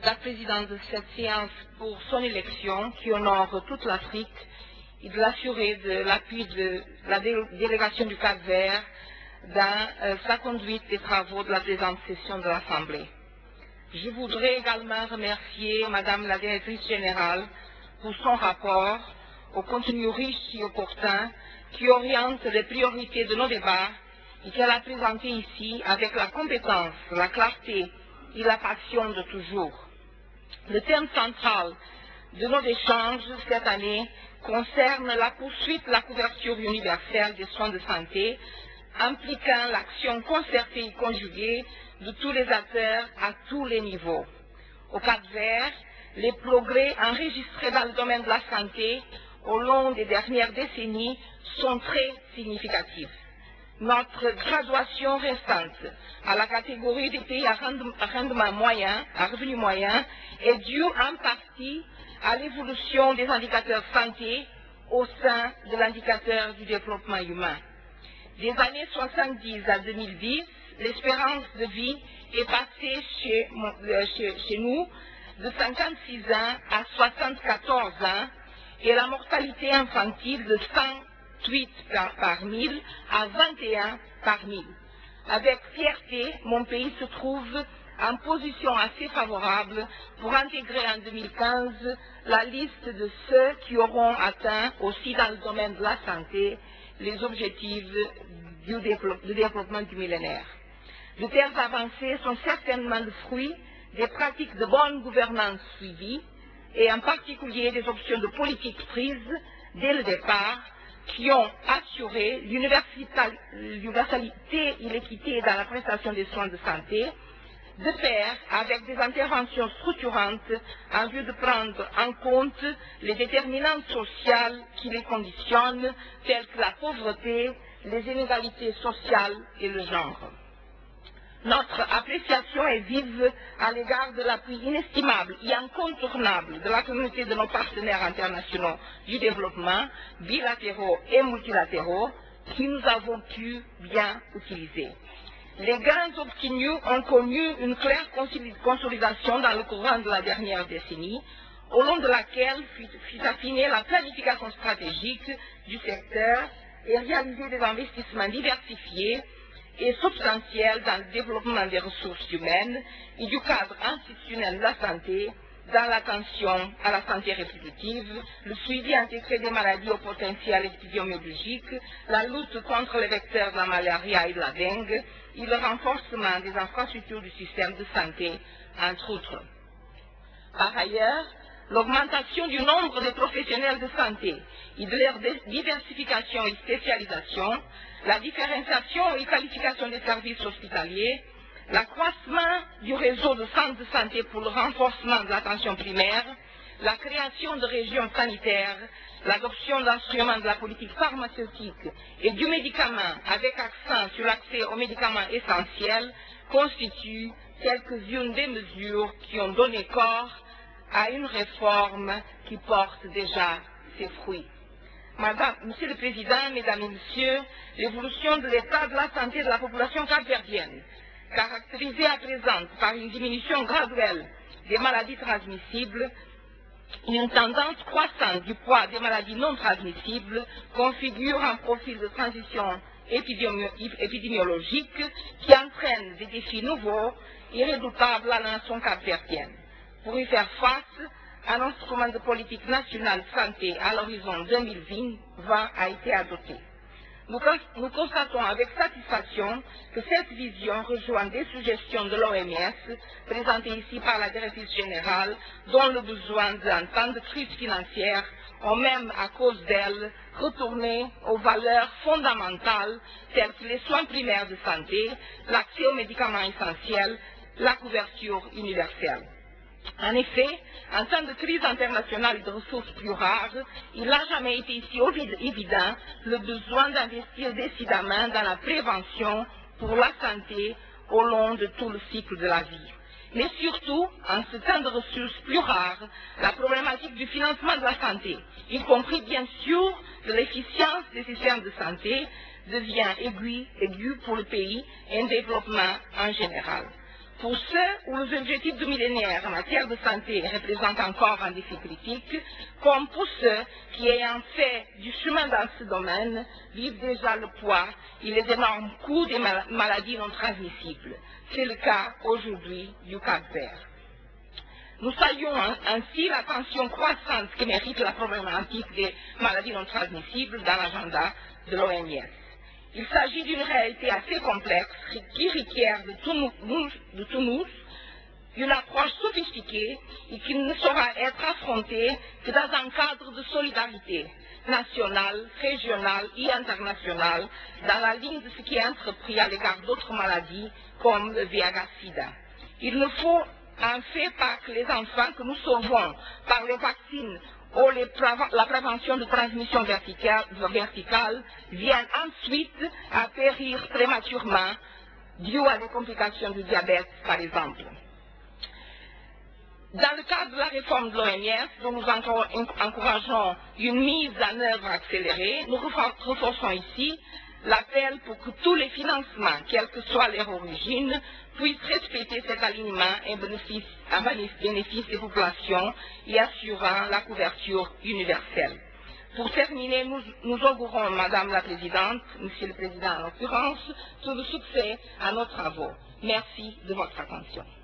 la présidente de cette séance pour son élection qui honore toute l'Afrique et de l'assurer de l'appui de la délégation du Cap-Vert dans sa conduite des travaux de la présente session de l'Assemblée. Je voudrais également remercier Madame la Directrice Générale pour son rapport au contenu riche et opportun qui oriente les priorités de nos débats et qu'elle a présenté ici avec la compétence, la clarté et la passion de toujours. Le thème central de nos échanges cette année concerne la poursuite de la couverture universelle des soins de santé, impliquant l'action concertée et conjuguée de tous les acteurs à tous les niveaux. Au Cap-Vert, les progrès enregistrés dans le domaine de la santé au long des dernières décennies sont très significatifs. Notre graduation récente à la catégorie des pays à rendement moyen, à revenu moyen, est due en partie à l'évolution des indicateurs santé au sein de l'indicateur du développement humain. Des années 70 à 2010, l'espérance de vie est passée chez nous de 56 ans à 74 ans et la mortalité infantile de 108 par 1000 à 21 par 1000. Avec fierté, mon pays se trouve en position assez favorable pour intégrer en 2015 la liste de ceux qui auront atteint aussi dans le domaine de la santé les objectifs du développement du millénaire. De telles avancées sont certainement le fruit des pratiques de bonne gouvernance suivies et en particulier des options de politique prises dès le départ qui ont assuré l'universalité et l'équité dans la prestation des soins de santé, de pair avec des interventions structurantes en vue de prendre en compte les déterminantes sociales qui les conditionnent, telles que la pauvreté, les inégalités sociales et le genre. Notre appréciation est vive à l'égard de l'appui inestimable et incontournable de la communauté de nos partenaires internationaux du développement, bilatéraux et multilatéraux, qui nous avons pu bien utiliser. Les gains obtenus ont connu une claire consolidation dans le courant de la dernière décennie, au long de laquelle fut affinée la planification stratégique du secteur et réalisé des investissements diversifiés et substantiels dans le développement des ressources humaines et du cadre institutionnel de la santé, dans l'attention à la santé reproductive, le suivi intégré des maladies au potentiel épidémiologique, la lutte contre les vecteurs de la malaria et de la dengue, et le renforcement des infrastructures du système de santé, entre autres. Par ailleurs, l'augmentation du nombre des professionnels de santé et de leur diversification et spécialisation, la différenciation et qualification des services hospitaliers, l'accroissement du réseau de centres de santé pour le renforcement de l'attention primaire, la création de régions sanitaires, l'adoption d'instruments de la politique pharmaceutique et du médicament avec accent sur l'accès aux médicaments essentiels constituent quelques-unes des mesures qui ont donné corps à une réforme qui porte déjà ses fruits. Monsieur le Président, Mesdames et Messieurs, l'évolution de l'état de la santé de la population capverdienne, caractérisée à présent par une diminution graduelle des maladies transmissibles et une tendance croissante du poids des maladies non transmissibles, configure un profil de transition épidémiologique qui entraîne des défis nouveaux et redoutables à la nation capverdienne. Pour y faire face, un instrument de politique nationale santé à l'horizon 2020 a été adopté. Nous constatons avec satisfaction que cette vision rejoint des suggestions de l'OMS, présentées ici par la directrice générale, dont le besoin d'un temps de crise financière ont même, à cause d'elle, retourné aux valeurs fondamentales telles que les soins primaires de santé, l'accès aux médicaments essentiels, la couverture universelle. En effet, en temps de crise internationale et de ressources plus rares, il n'a jamais été ici évident le besoin d'investir décidément dans la prévention pour la santé au long de tout le cycle de la vie. Mais surtout, en ce temps de ressources plus rares, la problématique du financement de la santé, y compris bien sûr de l'efficience des systèmes de santé, devient aiguë pour le pays et un développement en général. Pour ceux où les objectifs du millénaire en matière de santé représentent encore un défi critique, comme pour ceux qui, ayant fait du chemin dans ce domaine, vivent déjà le poids et les énormes coûts des maladies non transmissibles. C'est le cas aujourd'hui du cancer. Nous saluons ainsi l'attention croissante que mérite la problématique des maladies non transmissibles dans l'agenda de l'OMS. Il s'agit d'une réalité assez complexe qui requiert de tous nous une approche sophistiquée et qui ne saura être affrontée que dans un cadre de solidarité nationale, régionale et internationale, dans la ligne de ce qui est entrepris à l'égard d'autres maladies comme le VIH-Sida. Il ne faut en fait pas que les enfants que nous sauvons par les vaccins ou la prévention de transmission verticale viennent ensuite à périr prématurément dû à des complications du diabète, par exemple. Dans le cadre de la réforme de l'OMS, dont nous encourageons une mise en œuvre accélérée, nous renforçons ici l'appel pour que tous les financements, quelle que soit leur origine, puissent respecter cet alignement en bénéfice des populations et assurant la couverture universelle. Pour terminer, nous augurons, Madame la Présidente, Monsieur le Président en l'occurrence, tout le succès à nos travaux. Merci de votre attention.